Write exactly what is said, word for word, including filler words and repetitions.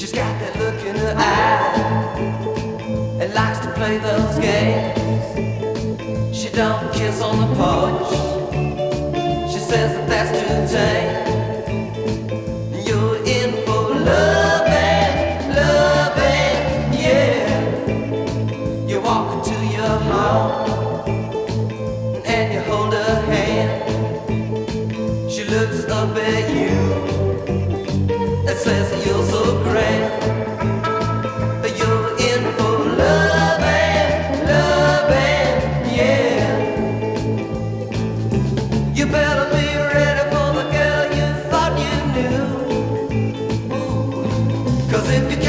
She's got that look in her eye and likes to play those games. She don't kiss on the porch. She says that that's too tame. You're in for loving, loving, yeah. You walk into your home and you hold her hand. She looks up at you and says that you're so grand. You're in for loving, loving, yeah. You better be ready for the girl you thought you knew. Ooh. 'Cause if you